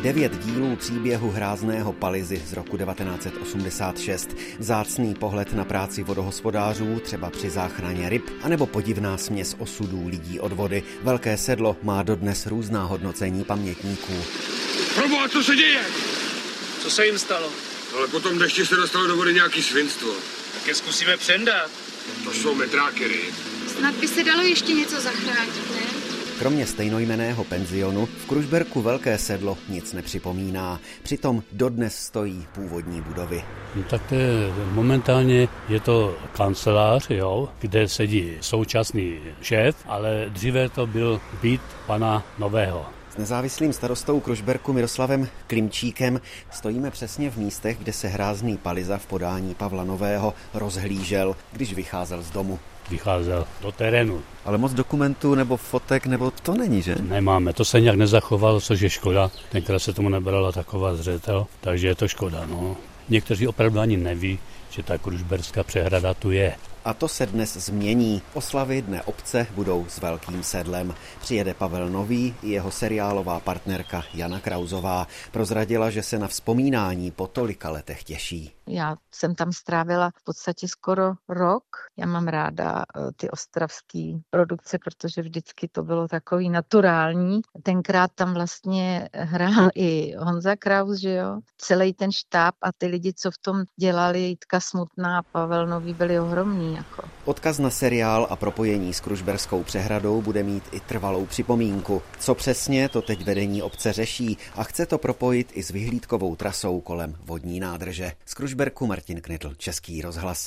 9 dílů příběhu hrázného Palizy z roku 1986. Vzácný pohled na práci vodohospodářů, třeba při záchraně ryb, anebo podivná směs osudů lidí od vody. Velké sedlo má dodnes různá hodnocení pamětníků. Proboha, co se děje? Co se jim stalo? Ale potom dešti se dostalo do vody nějaký svinstvo. Tak je zkusíme přendat. To jsou metráky ryb. Snad by se dalo ještě něco zachránit, ne? Kromě stejnojmenného penzionu v Kružberku Velké sedlo nic nepřipomíná. Přitom dodnes stojí původní budovy. No, tak momentálně je to kancelář, kde sedí současný šéf, ale dříve to byl byt pana Nového. S nezávislým starostou Kružberku Miroslavem Klimčíkem stojíme přesně v místech, kde se hrázný Palyza v podání Pavla Nového rozhlížel, když vycházel z domu. Vycházel do terénu. Ale moc dokumentů nebo fotek nebo to není, že? Nemáme, to se nějak nezachovalo, což je škoda. Tenkrát se tomu nebrala taková zřetel, takže je to škoda. No. Někteří opravdu ani neví, že ta Kružberská přehrada tu je. A to se dnes změní. Oslavy Dne obce budou s Velkým sedlem. Přijede Pavel Nový i jeho seriálová partnerka Jana Krauzová. Prozradila, že se na vzpomínání po tolika letech těší. Já jsem tam strávila v podstatě skoro rok. Já mám ráda ty ostravské produkce, protože vždycky to bylo takový naturální. Tenkrát tam vlastně hrál i Honza Kraus, že jo? Celý ten štáb a ty lidi, co v tom dělali, Jitka Smutná a Pavel Nový, byli ohromní. Jako. Odkaz na seriál a propojení s Kružberskou přehradou bude mít i trvalou připomínku. Co přesně, to teď vedení obce řeší a chce to propojit i s vyhlídkovou trasou kolem vodní nádrže. Z Kružberku Martin Knitl, Český rozhlas.